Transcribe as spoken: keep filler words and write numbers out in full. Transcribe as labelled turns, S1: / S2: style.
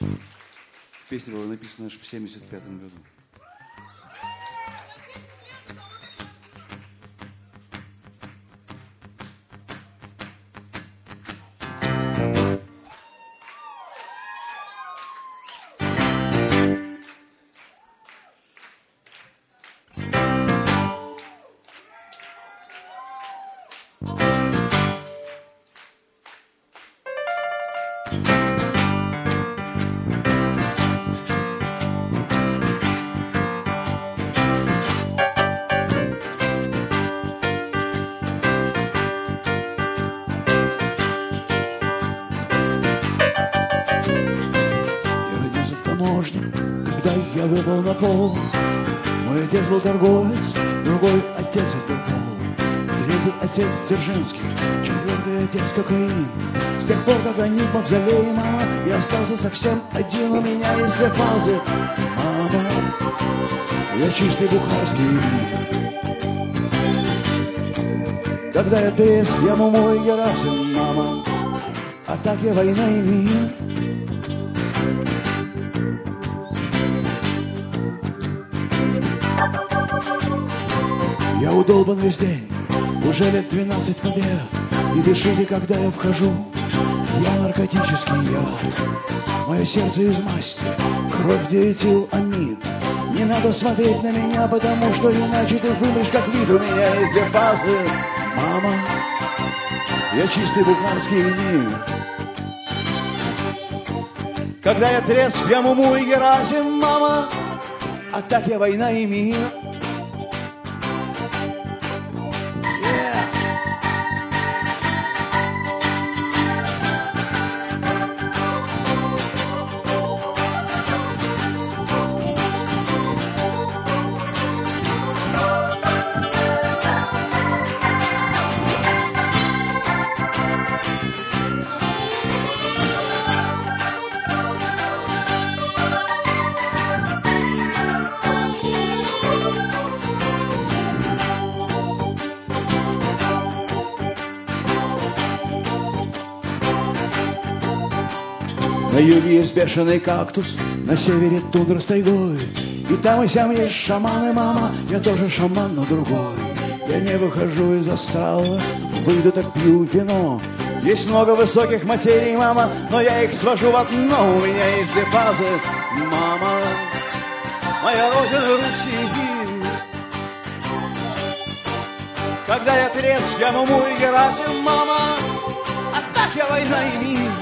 S1: Песня была написана аж в семьдесят пятом году.
S2: Когда я выпал на пол, мой отец был торговец, другой отец Интерпол, третий отец Дзержинский, четвертый отец кокаин. С тех пор, как они в мавзолее, мама, я остался совсем один. У меня есть две фазы, мама, я чистый бухарский вин. Когда я трезв, я Муму и Герасим, мама, а так я война и мир. Я удолбан весь день, уже лет двенадцать подряд. И дышите, когда я вхожу, я наркотический яд. Мое сердце из масти, кровь диэтиламид. Не надо смотреть на меня, потому что иначе ты думаешь, как вид. У меня есть две фазы, мама, я чистый бухарский мир. Когда я трезв, я Муму и Герасим, мама, а так я война и мир. На юге есть бешеный кактус, на севере тундра с тайгой. И там и сям есть шаманы, мама, я тоже шаман, но другой. Я не выхожу из астрала, выйду так пью вино. Есть много высоких материй, мама, но я их свожу в одно. У меня есть две фазы, мама, моя родина русский мир. Когда я трезв, я Муму и Герасим, мама, а так я война и мир.